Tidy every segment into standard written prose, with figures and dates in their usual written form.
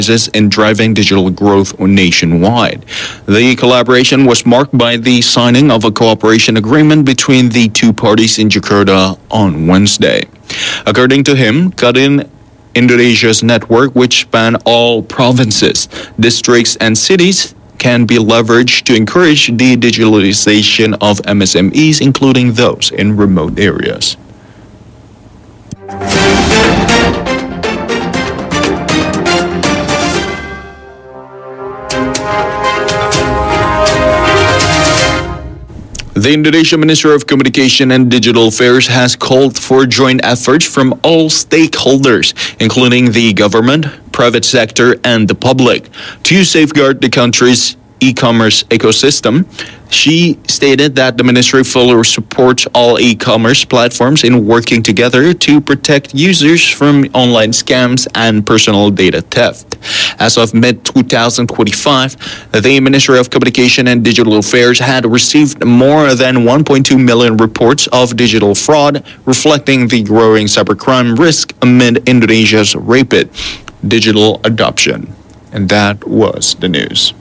in driving digital growth nationwide. The collaboration was marked by the signing of a cooperation agreement between the two parties in Jakarta on Wednesday. According to him, Kadin Indonesia's network, which span all provinces, districts, and cities, can be leveraged to encourage the digitalization of MSMEs, including those in remote areas. The Indonesia Ministry of Communication and Digital Affairs has called for joint efforts from all stakeholders, including the government, private sector, and the public, to safeguard the country's e-commerce ecosystem. She stated that the ministry fully supports all e-commerce platforms in working together to protect users from online scams and personal data theft. As of mid-2025, the Ministry of Communication and Digital Affairs had received more than 1.2 million reports of digital fraud, reflecting the growing cybercrime risk amid Indonesia's rapid digital adoption. And that was the news.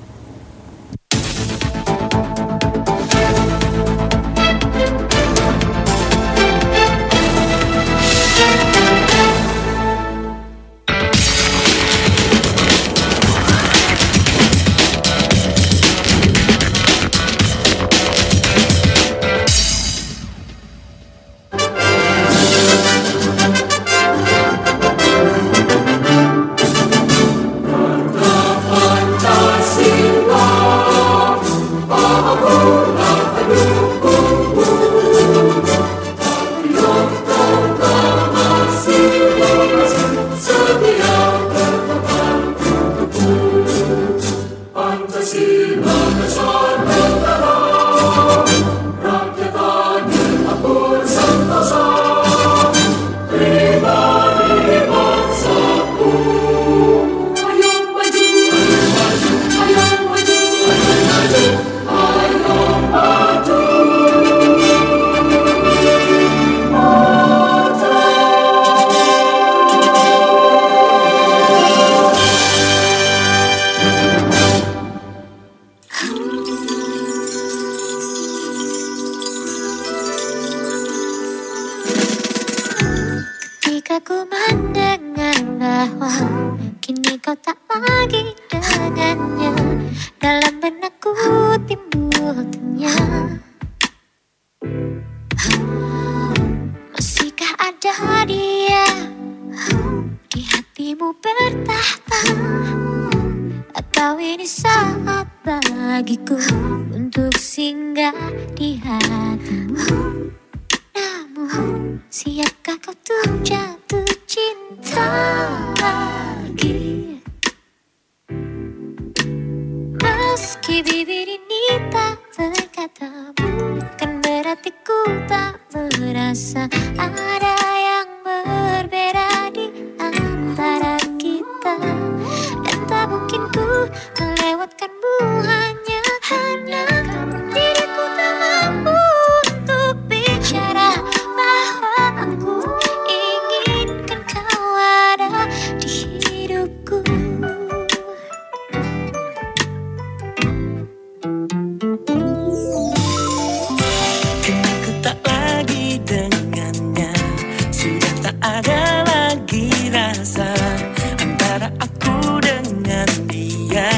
Ketika ku mendengar bahwa kini kau tak lagi dengannya, dalam benakku timbul tanya, masihkah ada dia di hatimu bertahta, atau ini saat bagiku untuk singgah di hatimu? Namun siapkah kau tuh jatuh cinta lagi? Meski bibir ini tak berkata, bukan berarti ku tak merasa ada yang berbeda di antara kita. Dan tak mungkin ku melewatkanmu hanya karena diriku tak mampu untuk bicara bahwa aku inginkan kau ada di hidupku. Kini ku tak lagi dengannya, sudah tak ada lagi rasa antara aku dengan dia.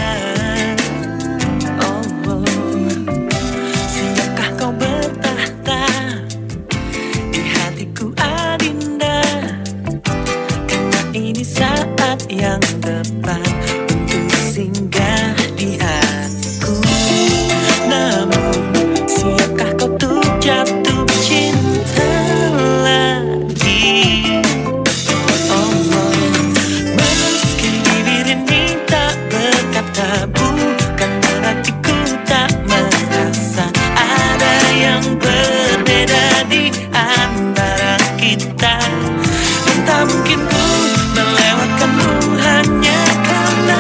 Oh, siapkah kau bertahta di hatiku Adinda? Karena ini saat yang tepat untuk singgah di hatiku. Namun siapkah kau tuh jatuh cinta lagi? Oh, meski bibir ini tak berkata, bukan berarti ku tak merasa ada yang berbeda di antara kita. Dan tak mungkin ku melewatkanmu hanya karena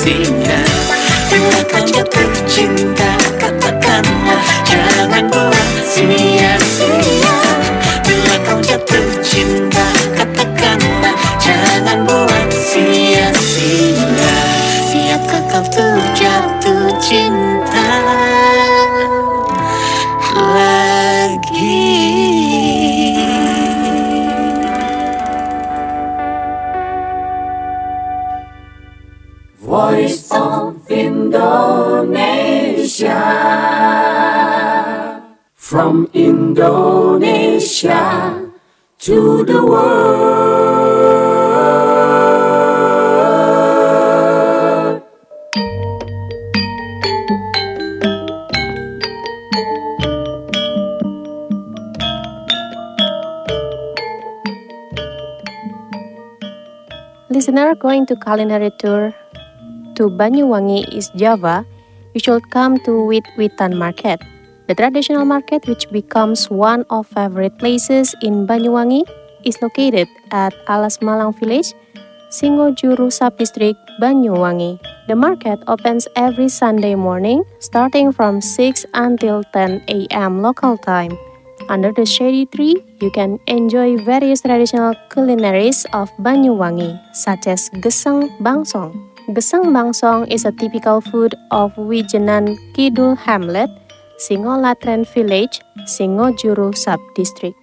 sia-sia. Bila kau jatuh cinta, katakanlah jangan buat sia-sia. Bila kau jatuh cinta, katakanlah jangan buat sia-sia. Siapkah kau tuh jatuh cinta lagi? Voice of Indonesia, from Indonesia to the world. Listener going to culinary tour to Banyuwangi, East Java, you should come to Wit-Witan Market. The traditional market, which becomes one of favorite places in Banyuwangi, is located at Alas Malang Village, Singojuru Subdistrict, Banyuwangi. The market opens every Sunday morning, starting from 6 until 10 a.m. local time. Under the shady tree, you can enjoy various traditional culinaries of Banyuwangi, such as Gesang Bangsong. Gesang Bangsong is a typical food of Wijenan Kidul Hamlet, Singolatren Village, Singojuru Subdistrict.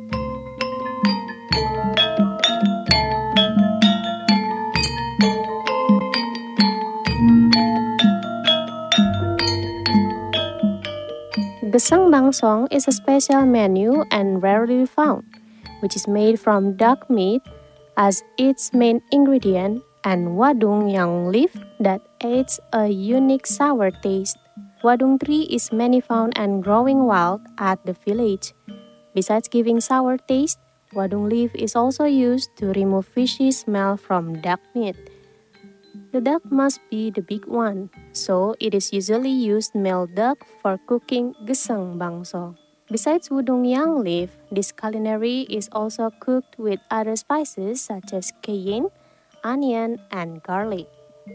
Gesang Bangsong is a special menu and rarely found, which is made from duck meat as its main ingredient and wadung yang leaf that adds a unique sour taste. Wadung tree is many found and growing wild at the village. Besides giving sour taste, wadung leaf is also used to remove fishy smell from duck meat. The duck must be the big one, so it is usually used male duck for cooking Gesang Bangsong. Besides wadung yang leaf, this culinary is also cooked with other spices such as cayenne, onion, and garlic.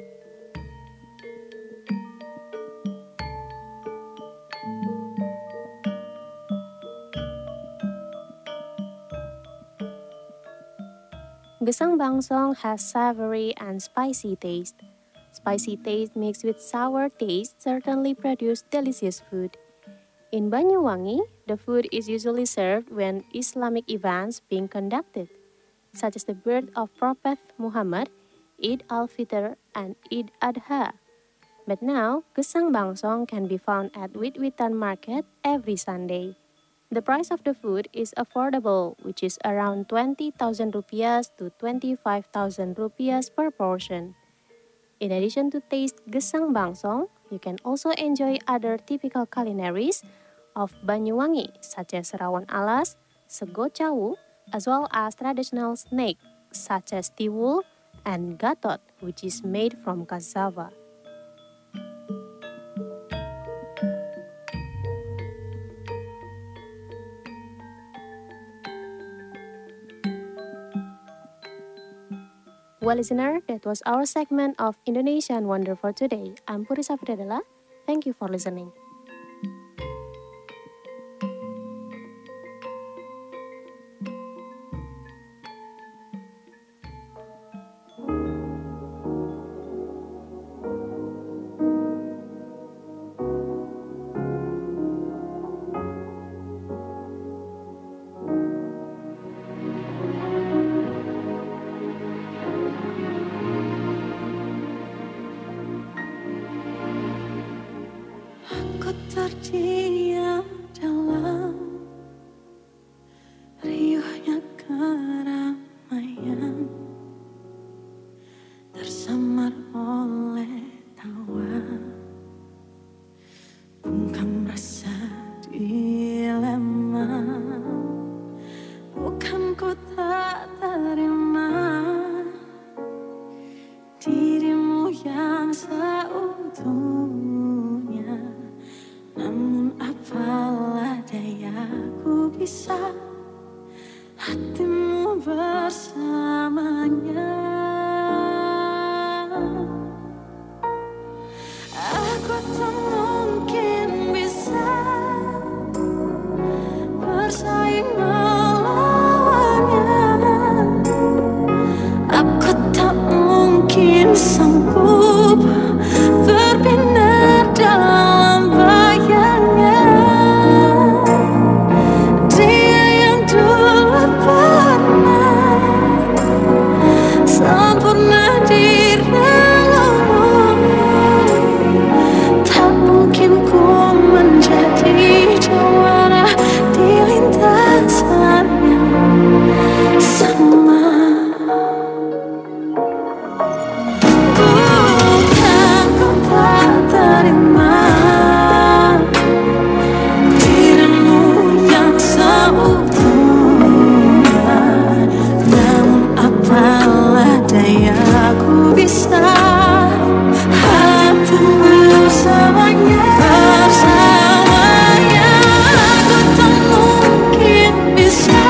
Gesang Bangsong has savory and spicy taste. Spicy taste mixed with sour taste certainly produce delicious food. In Banyuwangi, the food is usually served when Islamic events being conducted, such as the birth of Prophet Muhammad, Eid al-Fitr, and Eid Adha. But now, Gesang Bangsong can be found at Wit-Witan Market every Sunday. The price of the food is affordable, which is around 20,000 rupiahs to 25,000 rupiahs per portion. In addition to taste Gesang Bangsong, you can also enjoy other typical culinaries of Banyuwangi, such as Rawon Alas, Sego Cawu, as well as traditional snake such as tiwul and gatot, which is made from cassava. Well, listener, that was our segment of Indonesian Wonder for today. I'm Puri Safridadela. Thank you for listening. Aku terdiam dalam riuhnya keramaian, tersamar oleh tawa, bungkam rasa dilema. Bukan ku tak terima dirimu yang seutuhnya, namun sanggup berbinar dalam bayangan. Dia yang dulu pernah sempurna di relung, tak mungkin ku menjadi jawara di lintasan yang sama. Bukan ku tak terima dirimu yang seutuhnya, namun apalah daya ku bisa hati bersamanya. Aku tak mungkin bisa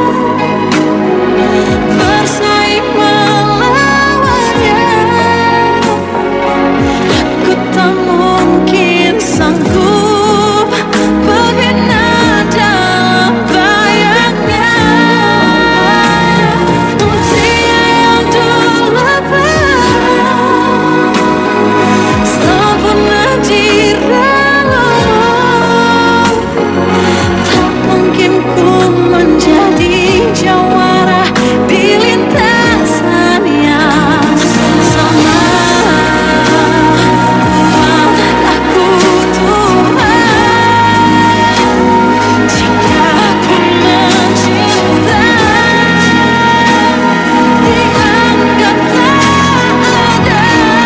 bersaing melawannya. Aku tak mungkin sanggup berbinar dalam bayangan. Dia yang dulu pernah sempurna di relung, tak mungkin ku menjadi jawara di lintasan yang sama. Aku Tuhan, jika ku mencinta dianggap tak ada.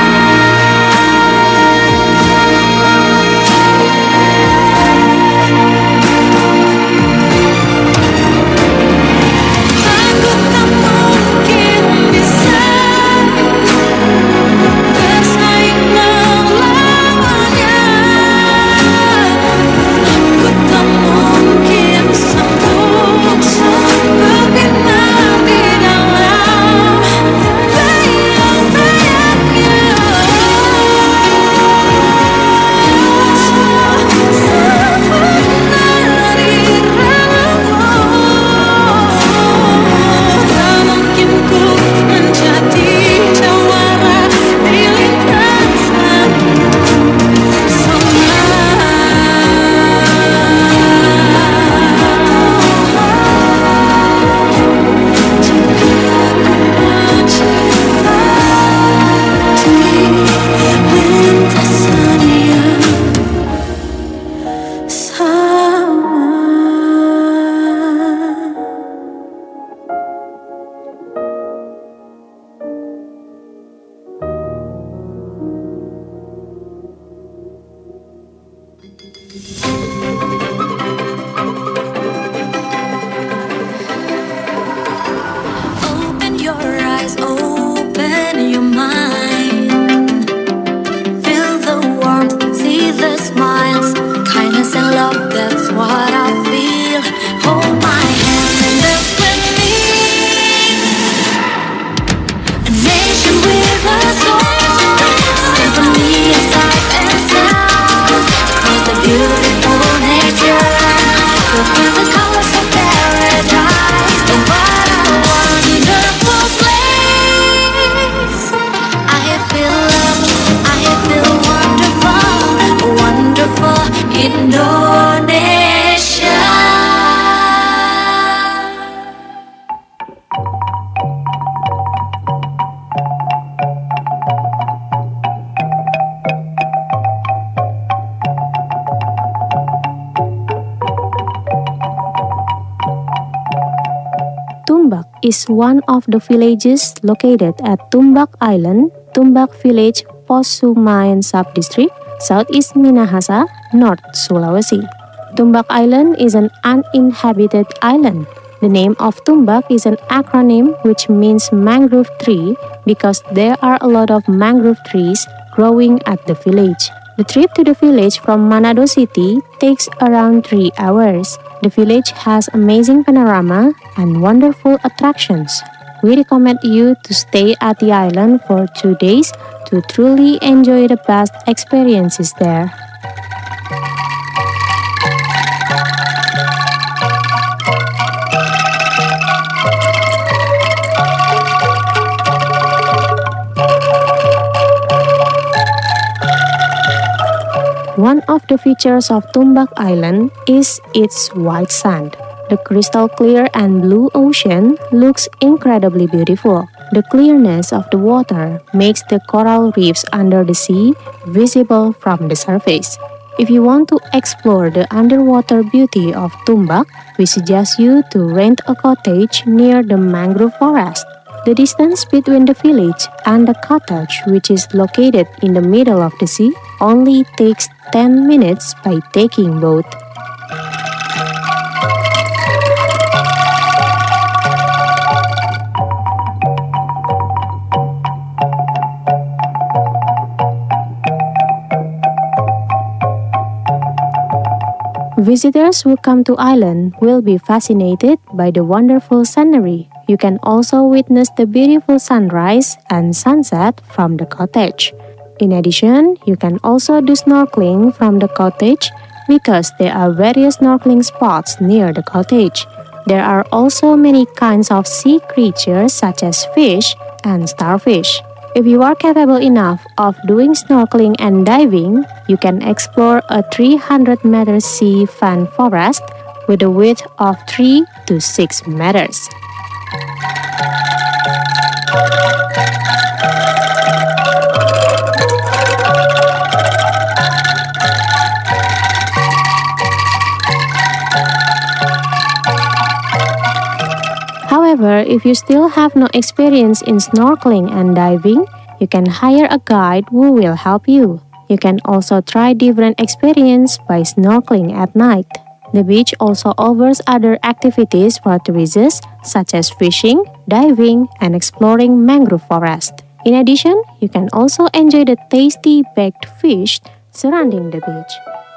Aku tak mungkin bisa bersaing melawannya. Aku tak mungkin sanggup berbinar di dalam bayang-bayangnya. Sempurna di relung, tak mungkin ku menjadi jawara di lintasan sama. Open your eyes, open your mind. Feel the warmth, see the smiles, kindness and love, that's what I feel. Hold my hand and dance with me. A nation with a soul, symphony of sights and sounds, across the beautiful nature. Go through the colors of paradise. Oh, what a wonderful place. I feel love, I feel wonderful, wonderful Indonesia. Tumbak is one of the villages located at Tumbak Island, Tumbak Village, Posumayan Subdistrict, Southeast Minahasa, North Sulawesi. Tumbak Island is an uninhabited island. The name of Tumbak is an acronym which means mangrove tree because there are a lot of mangrove trees growing at the village. The trip to the village from Manado City takes around 3 hours. The village has amazing panorama and wonderful attractions. We recommend you to stay at the island for 2 days to truly enjoy the best experiences there. One of the features of Tumbak Island is its white sand. The crystal clear and blue ocean looks incredibly beautiful. The clearness of the water makes the coral reefs under the sea visible from the surface. If you want to explore the underwater beauty of Tumbak, we suggest you to rent a cottage near the mangrove forest. The distance between the village and the cottage, which is located in the middle of the sea, only takes 10 minutes by taking boat. Visitors who come to island will be fascinated by the wonderful scenery. You can also witness the beautiful sunrise and sunset from the cottage. In addition, you can also do snorkeling from the cottage because there are various snorkeling spots near the cottage. There are also many kinds of sea creatures such as fish and starfish. If you are capable enough of doing snorkeling and diving, you can explore a 300-meter sea fan forest with a width of 3 to 6 meters. However, if you still have no experience in snorkeling and diving, you can hire a guide who will help you. You can also try different experiences by snorkeling at night. The beach also offers other activities for tourists such as fishing, diving, and exploring mangrove forest. In addition, you can also enjoy the tasty baked fish surrounding the beach.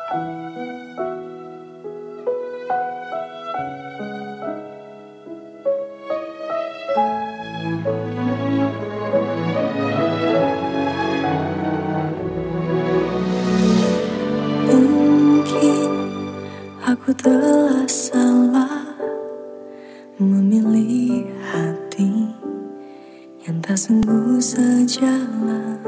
Aku telah salah memilih hati yang tak sungguh sejalan.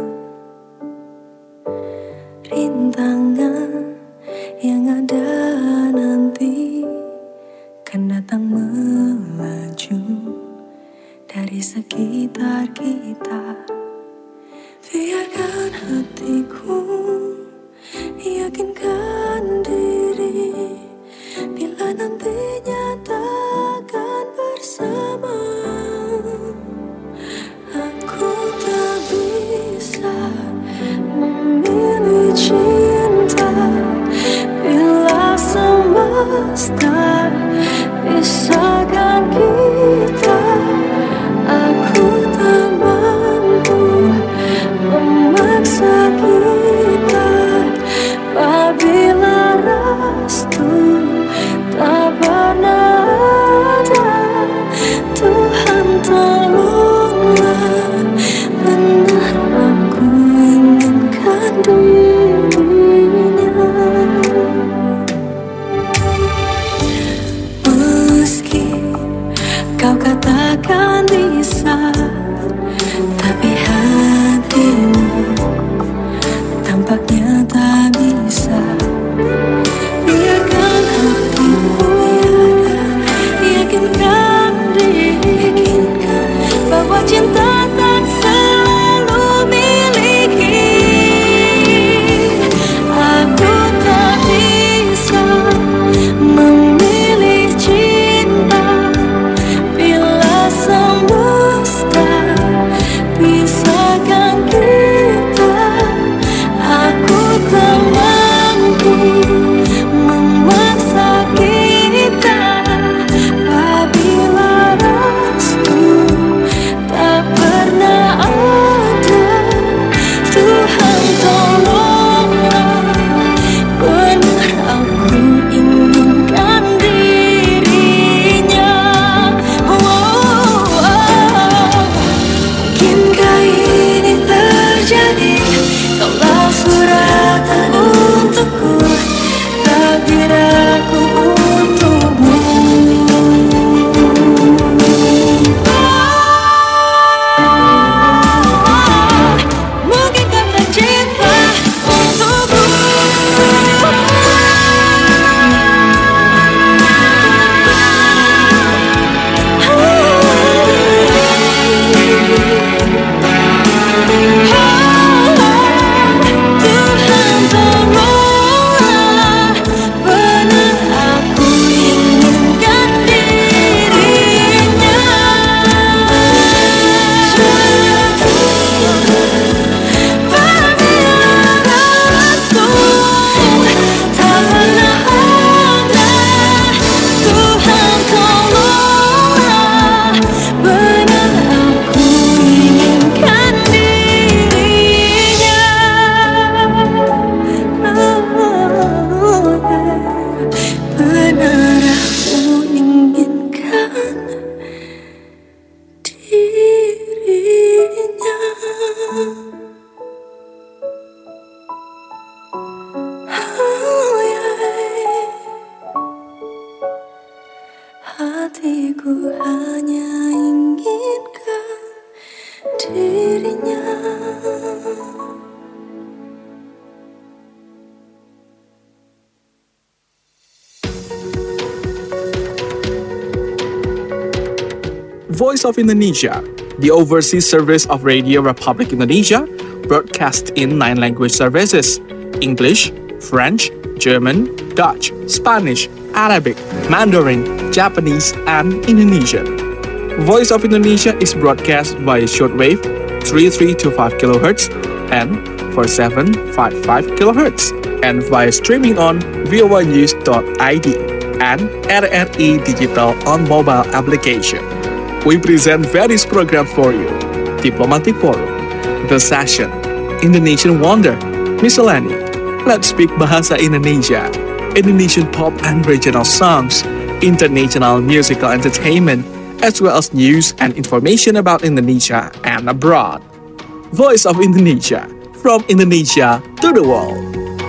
Rintangan yang ada nanti kan datang melaju dari sekitar kita. Biarkan hatiku yakinkan diri, bila nantinya takkan bersama. Aku tak bisa memilih cinta, bila semesta pisahkan kita. Aku tak mampu memaksa kita, apabila restu tak pernah ada. Tuhan tolonglah, benar aku inginkan dirinya. Meski kau katakan bisa, tapi hatimu tampaknya tak bisa. Biarkan hatimu yakinkan diri bahwa cinta tak selalu miliki. Aku tak bisa memilih cinta, bila semesta pisahkan kita. Aku tak mampu memaksa kita, apabila restu tak Voice of Indonesia, the overseas service of Radio Republic Indonesia, broadcast in 9 language services: English, French, German, Dutch, Spanish, Arabic, Mandarin, Japanese, and Indonesian. Voice of Indonesia is broadcast via shortwave 3325 kHz and 4755 kHz, and via streaming on voanews.id and RRI Digital on mobile application. We present various programs for you: Diplomatic Forum, The Session, Indonesian Wonder, Miscellany, Let's Speak Bahasa Indonesia, Indonesian pop and regional songs, international musical entertainment, as well as news and information about Indonesia and abroad. Voice of Indonesia, from Indonesia to the world.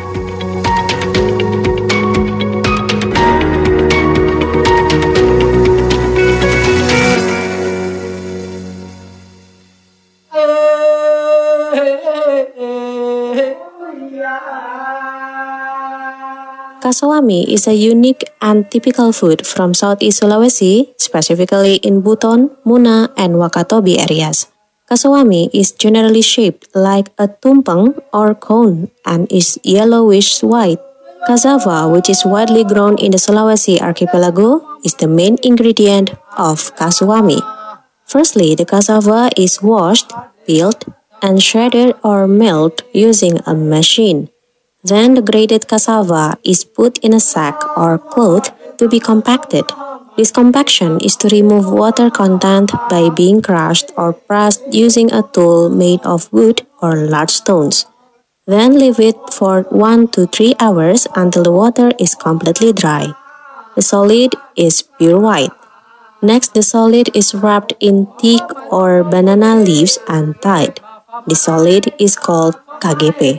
Kasawami is a unique and typical food from Southeast Sulawesi, specifically in Buton, Muna, and Wakatobi areas. Kasawami is generally shaped like a tumpeng or cone and is yellowish-white. Cassava, which is widely grown in the Sulawesi archipelago, is the main ingredient of kasawami. Firstly, the cassava is washed, peeled, and shredded or milled using a machine. Then the grated cassava is put in a sack or cloth to be compacted. This compaction is to remove water content by being crushed or pressed using a tool made of wood or large stones. Then leave it for 1 to 3 hours until the water is completely dry. The solid is pure white. Next, the solid is wrapped in teak or banana leaves and tied. The solid is called KGP.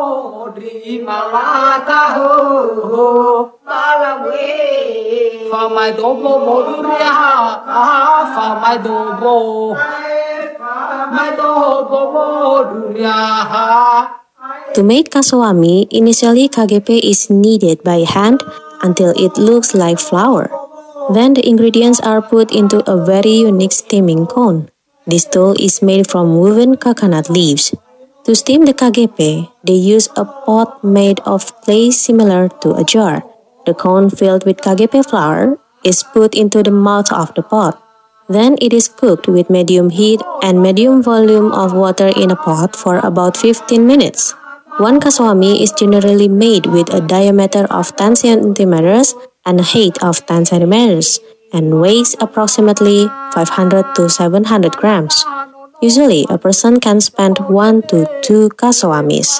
To make kasawami, initially KGP is kneaded by hand until it looks like flour. Then the ingredients are put into a very unique steaming cone. This tool is made from woven coconut leaves. To steam the KGP, they use a pot made of clay similar to a jar. The cone filled with KGP flour is put into the mouth of the pot. Then it is cooked with medium heat and medium volume of water in a pot for about 15 minutes. One kasawami is generally made with a diameter of 10 centimeters and a height of 10 centimeters and weighs approximately 500 to 700 grams. Usually, a person can spend 1 to 2 kasawamis.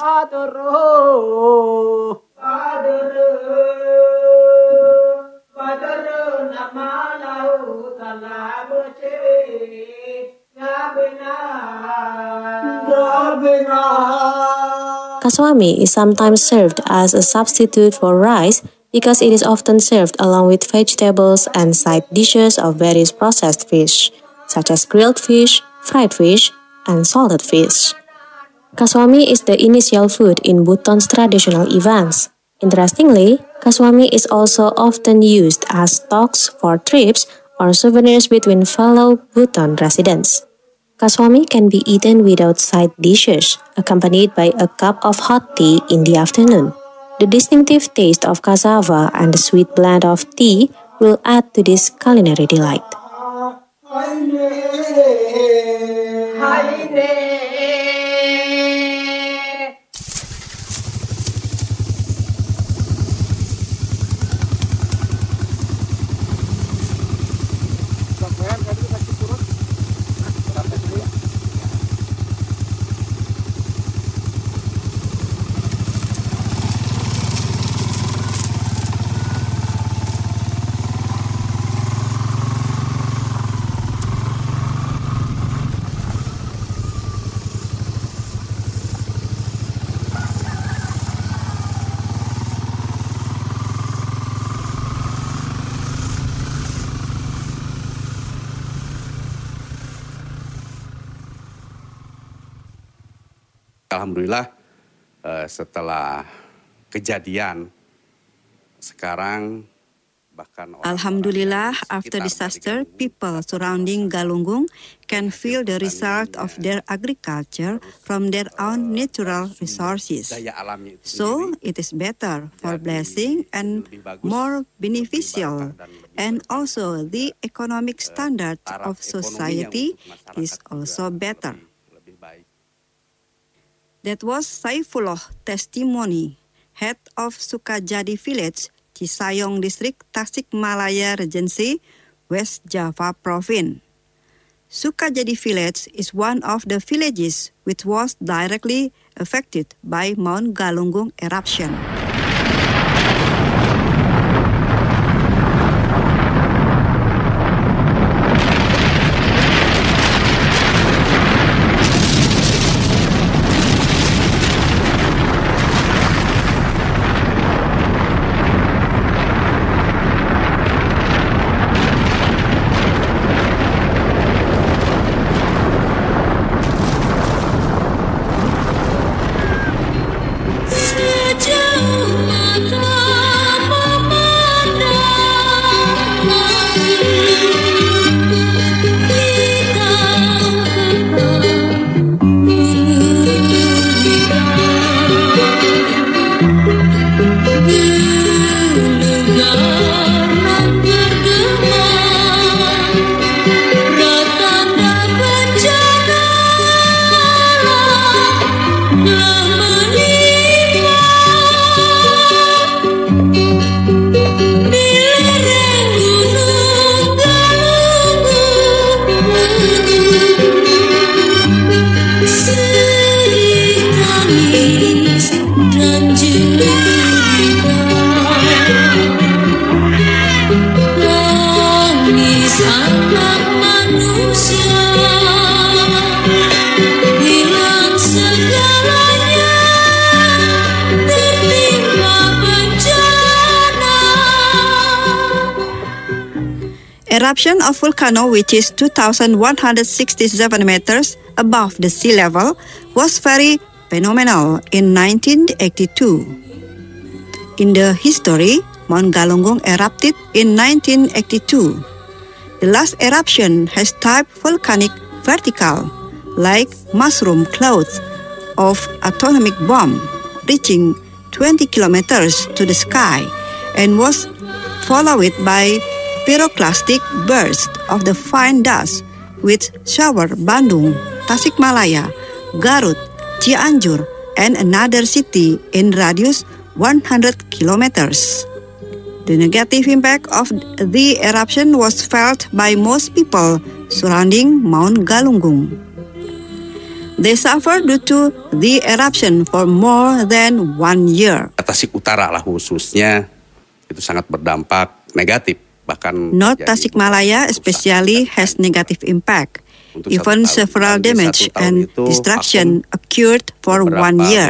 Kasawami is sometimes served as a substitute for rice because it is often served along with vegetables and side dishes of various processed fish, such as grilled fish, fried fish, and salted fish. Kasawami is the initial food in Buton's traditional events. Interestingly, kasawami is also often used as stocks for trips or souvenirs between fellow Buton residents. Kasawami can be eaten without side dishes, accompanied by a cup of hot tea in the afternoon. The distinctive taste of cassava and the sweet blend of tea will add to this culinary delight. Alhamdulillah setelah kejadian sekarang Alhamdulillah, after disaster, people surrounding Galunggung can feel the result of their agriculture from their own natural resources. So, it is better for blessing and more beneficial. And also, the economic standard of society is also better. That was Saifullah testimony, head of Sukajadi village, Cisayong District, Tasikmalaya Regency, West Java Province. Sukajadi village is one of the villages which was directly affected by Mount Galunggung eruption. Eruption of volcano, which is 2,167 meters above the sea level, was very phenomenal in 1982. In the history, Mount Galunggung erupted in 1982. The last eruption has type volcanic vertical, like mushroom clouds of atomic bomb, reaching 20 kilometers to the sky, and was followed by pyroclastic burst of the fine dust which showered Bandung, Tasikmalaya, Garut, Cianjur, and another city in radius 100 kilometers. The negative impact of the eruption was felt by most people surrounding Mount Galunggung. They suffered due to the eruption for more than 1 year. Tasik Utara lah khususnya itu sangat berdampak negatif. North Tasikmalaya especially has negative impact. Even several damage and destruction occurred for 1 year.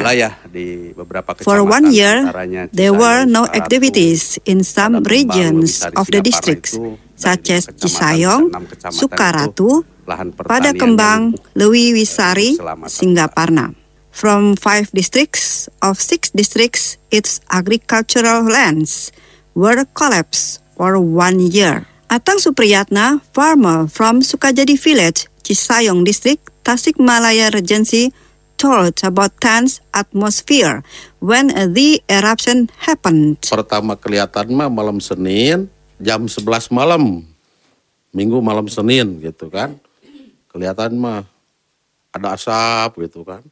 For 1 year, there were no activities in some regions of the districts, such as Cisayong, Sukaratu, Padakembang, Lewi Wisari, Singaparna. From 5 districts of 6 districts, its agricultural lands were collapsed for 1 year. Atang Supriyatna, farmer from Sukajadi village, Cisayong district, Tasikmalaya Regency, told about tense atmosphere when the eruption happened. Pertama kelihatan mah malam Senin, jam 11 malam, Minggu malam Senin gitu kan. Kelihatan mah ada asap gitu kan.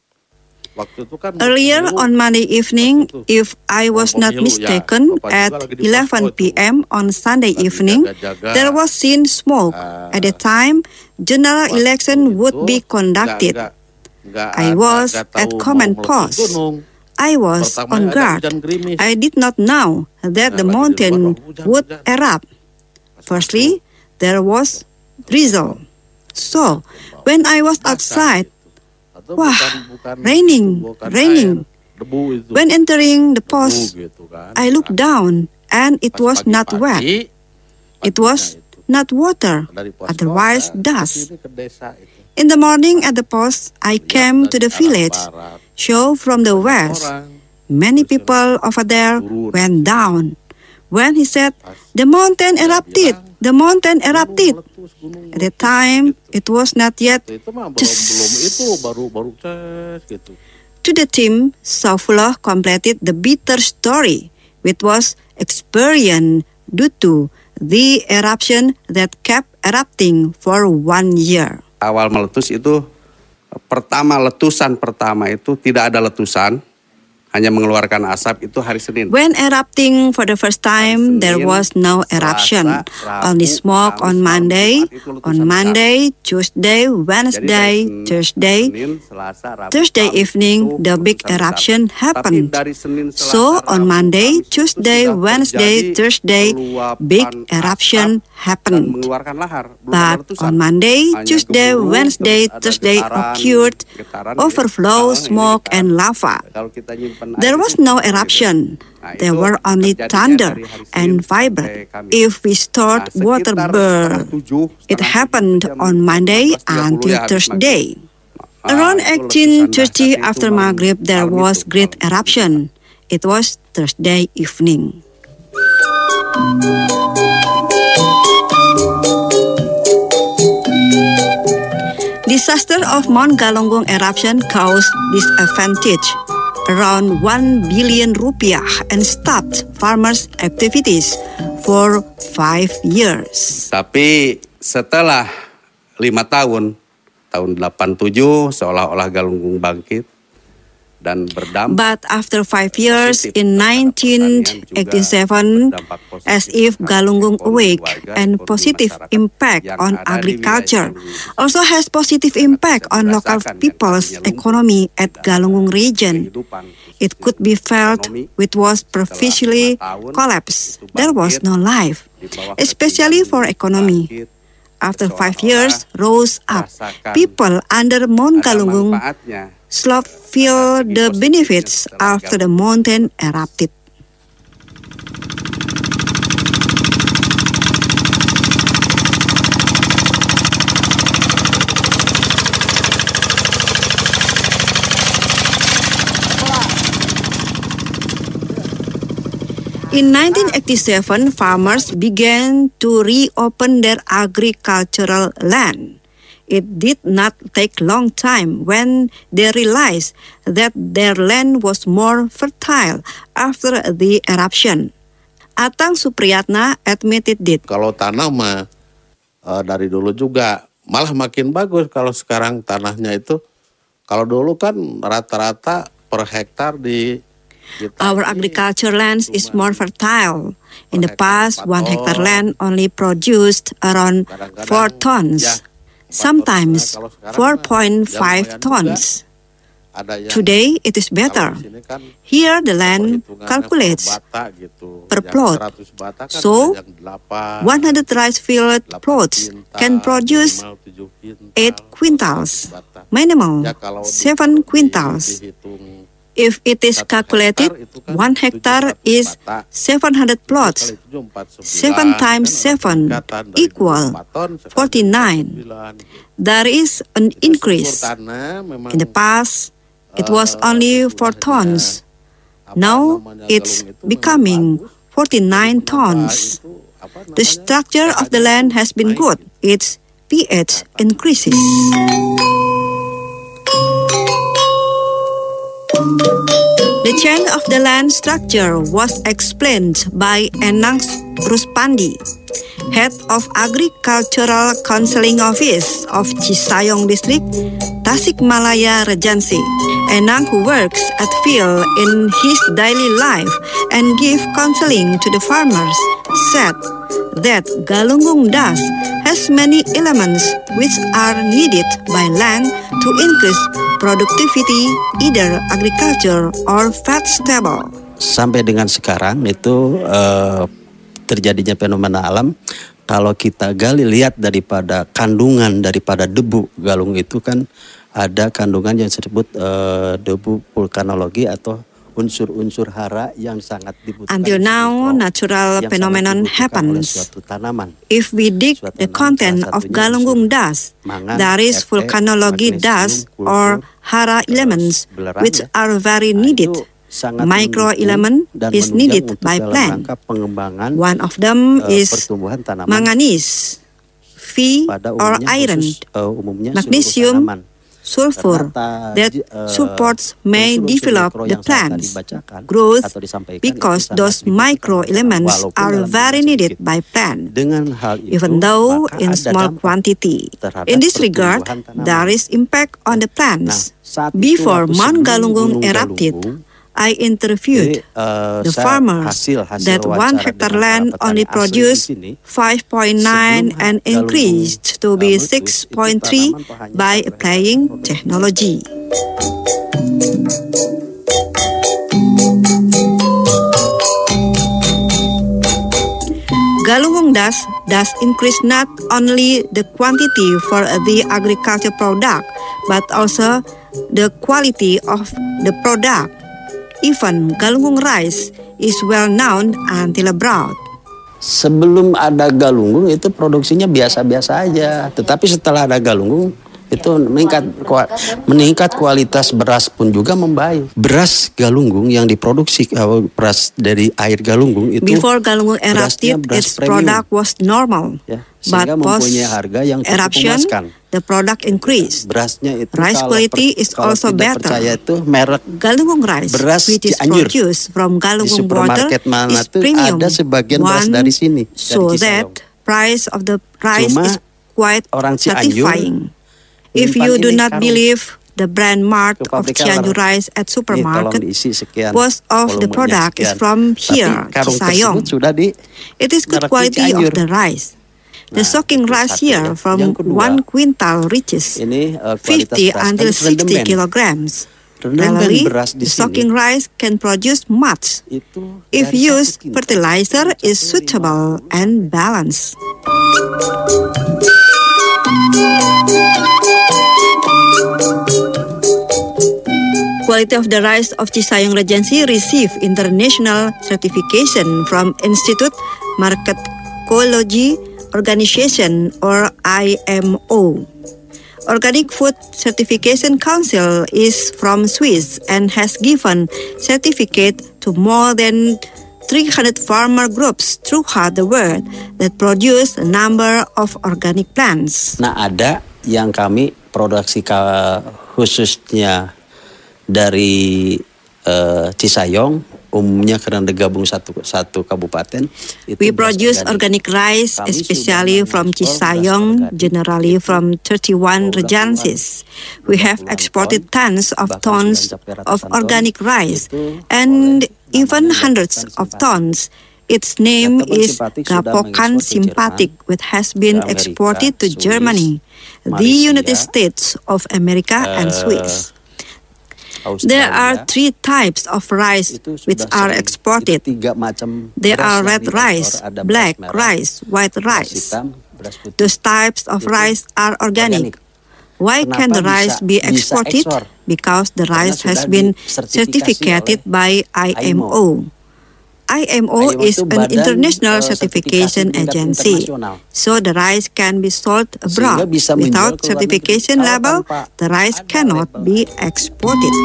Earlier on Monday evening, if I was not mistaken, at 11 p.m. on Sunday evening, there was seen smoke. At the time, general election would be conducted. I was at command post. I was on guard. I did not know that the mountain would erupt. Firstly, there was drizzle. So, when I was outside, wah, raining. When entering the post, I looked down and it was not wet. It was not water, otherwise dust. In the morning at the post, I came to the village, show from the west. Many people over there went down. when he said, "The mountain erupted, the mountain erupted." At the time, it was not yet. Itu mah belum itu baru gitu. To the team, Saifullah completed the bitter story, which was experienced due to the eruption that kept erupting for 1 year. Awal meletus itu letusan pertama itu tidak ada letusan, hanya mengeluarkan asap itu hari Senin. When erupting for the first time, there was no eruption, only smoke on Monday, Tuesday, Wednesday, Thursday. Thursday evening, the big eruption happened. So on Monday, Tuesday, Wednesday, Thursday, big eruption happened. But on Monday, Tuesday, Wednesday, Thursday occurred overflow, smoke, and lava. There was no eruption. There were only thunder and vibrate. If we stored water burn, it happened on Monday until Thursday. Around 18:30 after Maghrib, there was great eruption. It was Thursday evening. Disaster of Mount Galunggung eruption caused disadvantage around 1 billion rupiah and stopped farmers' activities for 5 years. Tapi setelah 5 tahun 87 seolah-olah Galunggung bangkit dan berdampak. But after 5 years in 1987, as if Galunggung awake and positive impact on agriculture, also has positive impact on local people's economy at Galunggung region. It could be felt which was previously collapsed. There was no life, especially for economy. After 5 years, rose up. People under Mount Galunggung slope feel the benefits after the mountain erupted. In 1987, farmers began to reopen their agricultural land. It did not take long time when they realized that their land was more fertile after the eruption. Atang Supriyatna admitted it. Kalau tanah mah dari dulu juga malah makin bagus. Kalau sekarang tanahnya itu, kalau dulu kan rata-rata per hektar di Our agriculture land is more fertile. In the past, 1 hectare land only produced around 4 tons, sometimes 4.5 tons. Today, it is better. Here, the land calculates per plot. So, 100 rice field plots can produce 8 quintals, minimal 7 quintals. If it is calculated, 1 hectare is 700 plots. 7 times 7 equal 49. There is an increase. In the past, it was only 4 tons. Now, it's becoming 49 tons. The structure of the land has been good. Its pH increases. The change of the land structure was explained by Enang Ruspandi, head of Agricultural Counseling Office of Cisayong District, Tasikmalaya Regency. Enang, who works at field in his daily life and gives counseling to the farmers, said that Galunggung dust has many elements which are needed by land to increase productivity, either agriculture or vegetable. Sampai dengan sekarang itu terjadinya fenomena alam. Kalau kita gali lihat daripada kandungan daripada debu galung itu kan ada kandungan yang disebut debu vulkanologi atau unsur-unsur hara yang sangat dibutuhkan. Until now, natural phenomenon happens. If we dig the content of Galunggung dust, there is volcanology dust or hara elements which are very needed sangat microelement dan is menunjang needed untuk by dalam plant. rangka pengembangan One of them is pertumbuhan tanaman manganese, Fe pada or umumnya iron, umumnya magnesium, seluruh tanaman. sulfur that supports may unsur-unsur develop mikro the yang saya tadi plant's bacakan growth atau disampaikan because itu sangat those dibutuhkan microelements walaupun are dalam very jumlah needed sedikit. by plant. Dengan hal itu, Even though maka in ada small dampak quantity. terhadap In this regard, pertumbuhan tanaman. there is impact on the plants. Saat itu Before waktu Mount sebelum Galunggung Gunung erupted, Galunggung, I interviewed the farmers hasil that 1 wawancara hectare dengan land para only petani asli di produced sini. 5.9 and Galunggung increased to be meletus, itu 6.3 tanaman hanya by sampai applying technology. Galunggung does increase not only the quantity for the agriculture product, but also the quality of the product. Even Galunggung rice is well known until abroad. Sebelum ada Galunggung itu produksinya biasa-biasa aja. Tetapi setelah ada Galunggung itu meningkat kualitas beras pun juga membaik. Beras Galunggung yang diproduksi beras dari air Galunggung itu Before Galunggung erupted, its product was normal. Ya, But sehingga post mempunyai harga yang cukup eruption, memuaskan. the product increased. Berasnya itu Rice quality is kalau also tidak better. percaya itu merek Galunggung rice, beras which is Cianjur. produced from Di Galunggung water, supermarket mana is tuh premium. ada sebagian beras dari sini, So dari Cisayong. that price of the rice Cuma is quite orang Cianjur satisfying. If you do not believe the brand mark ke of pabrik Cianjur Keller. rice at Ini supermarket, tolong diisi sekian, most of the volumenya product is sekian. from here, Tapi karung Cisayong. tersebut sudah di It is good merek quality Cianjur. of the rice. The Nah, soaking itu rice satu here ya. from Yang kedua, 1 quintal reaches ini kualitas 50 beras until kan 60 rendemen. kilograms. Rendemen Rarely, beras di the sini soaking rice can produce much itu if dari used 1 kintal fertilizer itu is mencapai suitable and balanced. Quality of the rice of Cisayong Regency received international certification from Institute Marketology Organization or IMO. Organic Food Certification Council is from Swiss and has given certificate to more than 300 farmer groups throughout the world that produce a number of organic plants. Nah, ada yang kami produksi khususnya dari Cisayong, umumnya karena digabung satu kabupaten. We produce organic rice, Kami especially sudah from mengekspor Cisayong, beras organik generally from 31 udah regencies. We have exported tons of bahkan tons sudah mencapai of ratusan organic ton, rice itu and oleh even namanya hundreds Gapokan of Simpatik. tons. Its name Gapokan is Simpatik sudah Gapokan mengekspor ke Simpatik, Jerman, which has been ke Amerika, exported to Swiss, Germany, the Malaysia, United States of America, and Swiss. There are 3 types of rice Itu sudah which are sering. exported. Itu 3 macam There beras are yang red diekspor. rice, Ada beras black merah, rice, white beras rice. hitam, beras putih. Those types of Itu rice are organic. Why Kenapa can the rice bisa- be bisa exported? ekspor? Because the Karena rice has sudah been disertifikasi certificated by IMO. IMO is itu an badan, international sertifikasi certification tingkat agency. internasional. So the rice can be sold Sehingga abroad. bisa menjual Without ke luar certification negeri. Kalau label, tanpa the rice ada cannot label. be exported.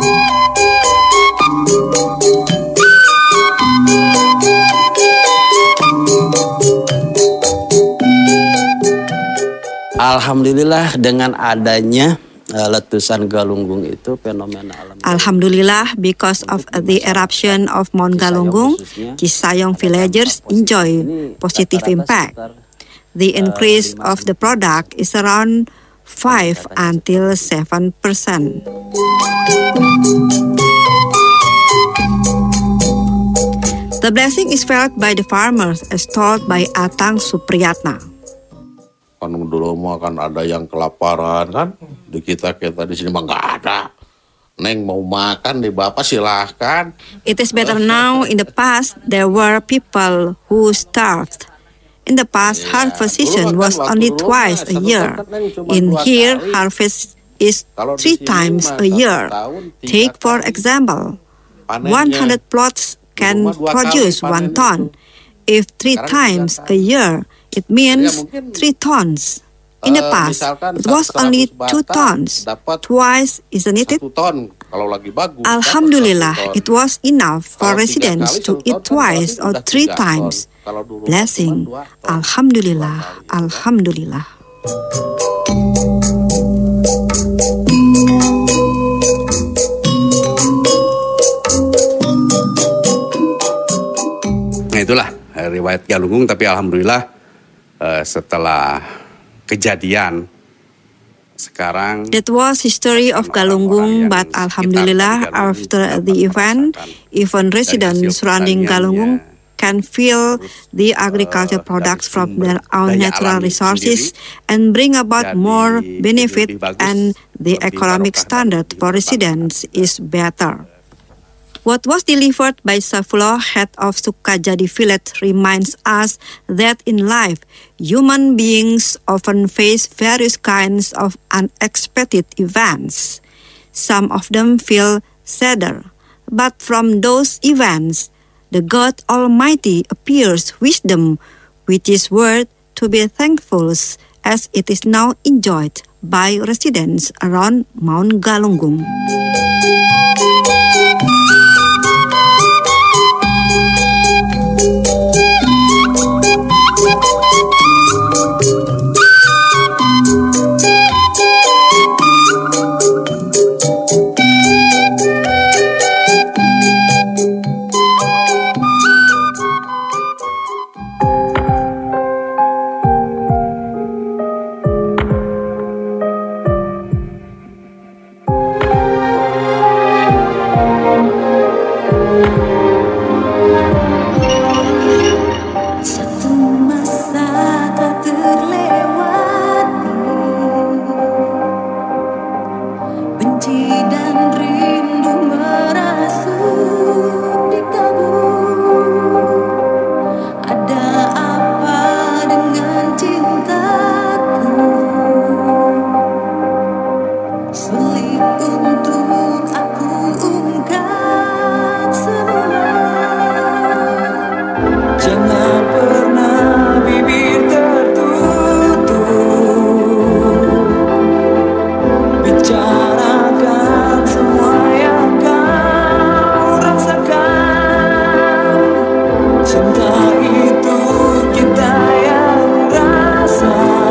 Alhamdulillah dengan adanya letusan Galunggung itu fenomena alam. Alhamdulillah, because of the eruption of Mount Galunggung, Cisayong villagers enjoy positive impact. The increase of the product is around 5 until 7%. The blessing is felt by the farmers, as told by Atang Supriyatna. Kan dulu mah kan ada yang kelaparan kan, di kita di sini mah nggak ada. Neng mau makan di bapak silahkan. It is better now. In the past, there were people who starved. In the past, harvest season was only twice a year. In here, harvest is 3 times a year. Take for example, 100 plots can produce 1 ton. If 3 times a year, it means 3 tons. In the past, misalkan it was 100 only 2 bata tons. dapat Twice, isn't it? 1 ton kalau lagi bagus. dapat Alhamdulillah, 1 ton. it was enough for Kalau 3 residents kali to 1 eat ton kan twice berarti or udah 3 3 ton. times. Kalau dulu Blessing. cuma 2 ton. Alhamdulillah. 2 kali. Alhamdulillah. Nah itulah riwayat Galunggung, tapi alhamdulillah setelah kejadian sekarang That was history of Galunggung, but alhamdulillah after the event, even residents surrounding Galunggung can feel the agriculture products from their own natural resources and bring about more benefit, and the economic standard for residents is better. What was delivered by Saifullah, head of Sukajadi village, reminds us that in life, human beings often face various kinds of unexpected events. Some of them feel sadder, but from those events, the God Almighty appears wisdom, which is worth to be thankful, as it is now enjoyed by residents around Mount Galunggung.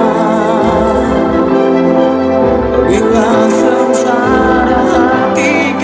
Bila sengsara hati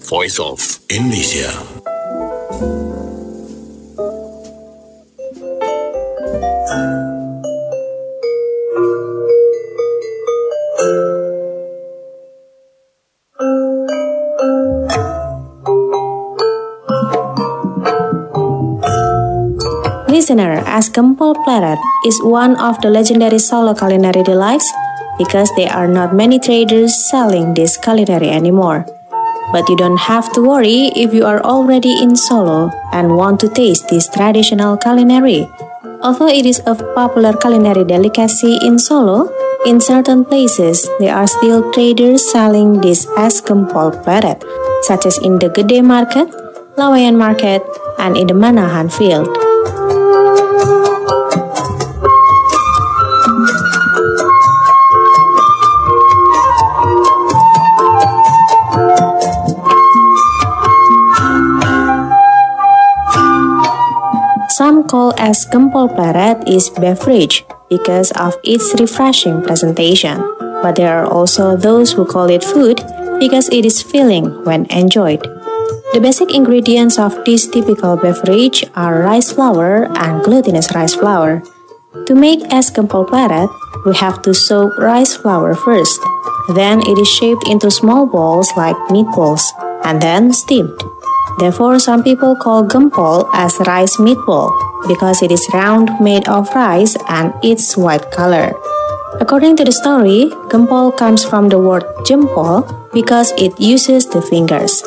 Voice of Indonesia. Listener, as Gempol Pleret is one of the legendary Solo culinary delights because there are not many traders selling this culinary anymore. But you don't have to worry if you are already in Solo and want to taste this traditional culinary. Although it is a popular culinary delicacy in Solo, in certain places there are still traders selling this as Gempol Pleret, such as in the Gede Market, Laweyan Market, and in the Manahan Field. Some call as Gempol Pleret is beverage because of its refreshing presentation, but there are also those who call it food because it is filling when enjoyed. The basic ingredients of this typical beverage are rice flour and glutinous rice flour. To make es Gempol Pleret, we have to soak rice flour first. Then it is shaped into small balls like meatballs and then steamed. Therefore, some people call gempol as rice meatball because it is round, made of rice, and its white color. According to the story, gempol comes from the word jempol because it uses the fingers.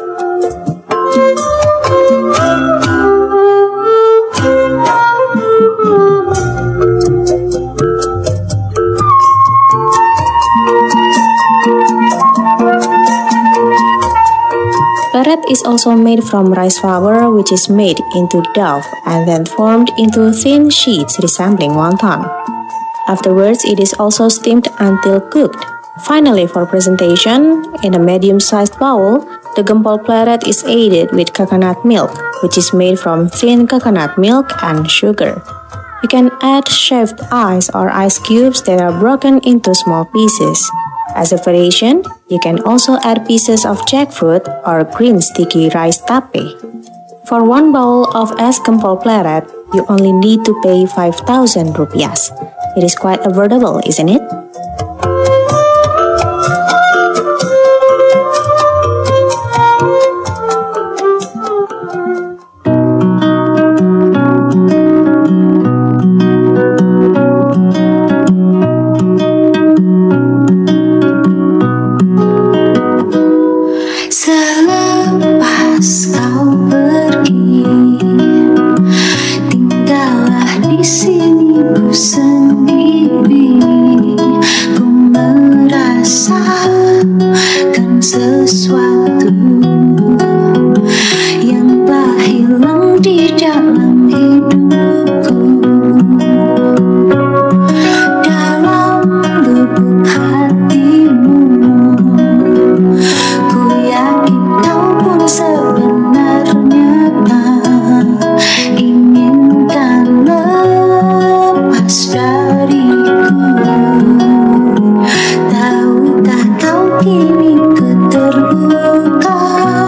Pleret is also made from rice flour, which is made into dough and then formed into thin sheets resembling wonton. Afterwards, it is also steamed until cooked. Finally, for presentation, in a medium-sized bowl, the Gempol Pleret is aided with coconut milk, which is made from thin coconut milk and sugar. You can add shaved ice or ice cubes that are broken into small pieces. As a variation, you can also add pieces of jackfruit or green sticky rice tape. For one bowl of es Gempol Pleret, you only need to pay 5,000 rupiahs. It is quite affordable, isn't it? Tahukah kau kini ku terluka?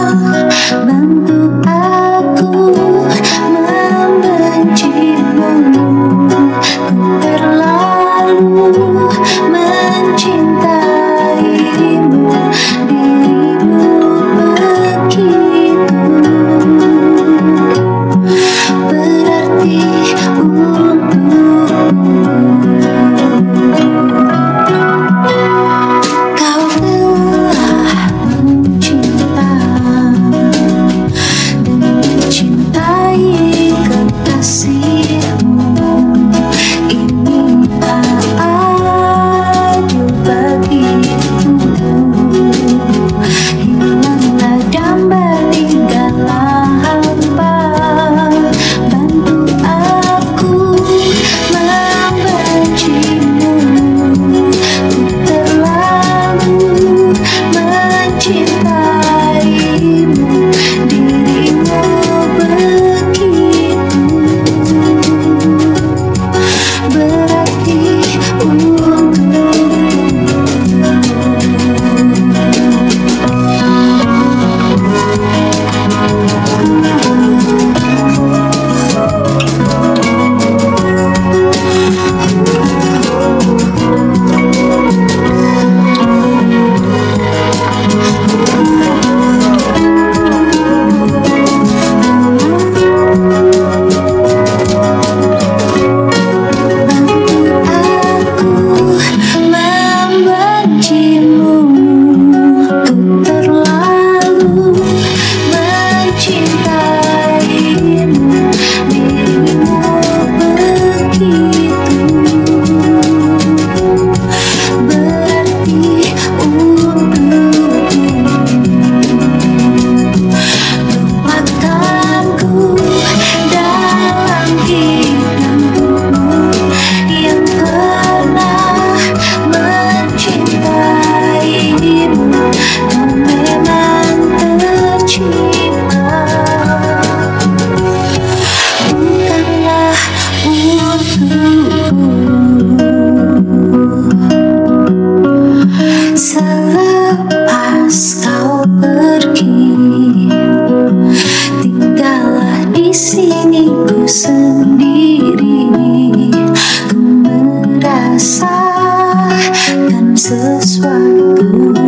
sesuatu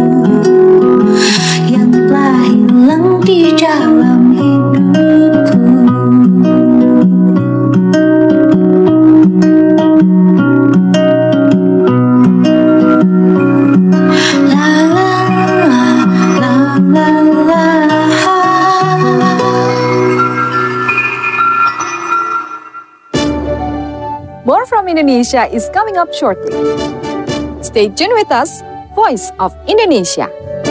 yang telah hilang di dalam hidupku. La la la la la la. More from Indonesia is coming up shortly. Stay tuned with us, Voice of Indonesia.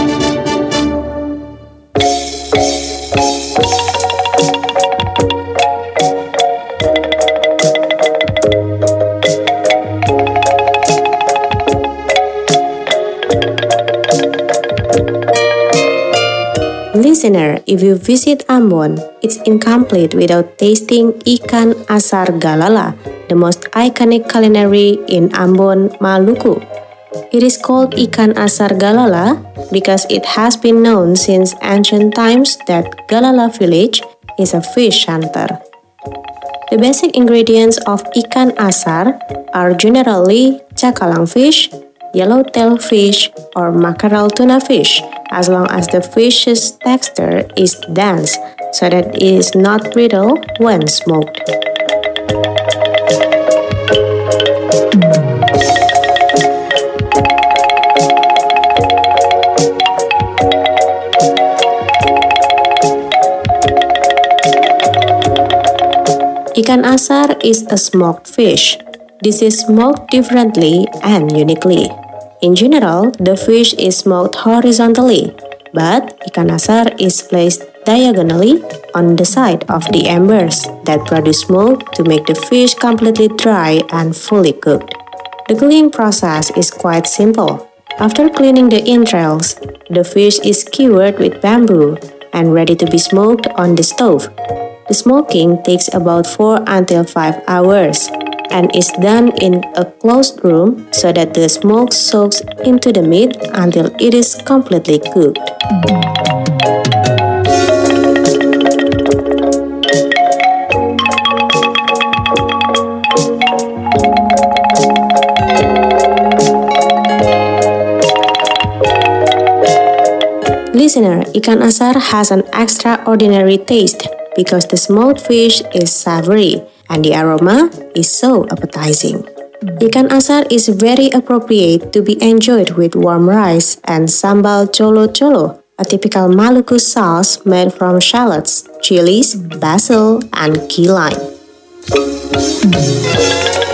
Listener, if you visit Ambon, it's incomplete without tasting ikan asar galala, the most iconic culinary in Ambon, Maluku. It is called ikan asar galala because it has been known since ancient times that Galala village is a fish hunter. The basic ingredients of ikan asar are generally cakalang fish, yellowtail fish, or mackerel tuna fish, as long as the fish's texture is dense so that it is not brittle when smoked. Ikan asar is a smoked fish. This is smoked differently and uniquely. In general, the fish is smoked horizontally, but ikan asar is placed diagonally on the side of the embers that produce smoke to make the fish completely dry and fully cooked. The cleaning process is quite simple. After cleaning the entrails, the fish is skewered with bamboo and ready to be smoked on the stove. The smoking takes about 4 until 5 hours and is done in a closed room so that the smoke soaks into the meat until it is completely cooked. Listener, ikan asar has an extraordinary taste because the smoked fish is savory and the aroma is so appetizing. Ikan asar is very appropriate to be enjoyed with warm rice and sambal colo-colo, a typical Maluku sauce made from shallots, chilies, basil, and key lime.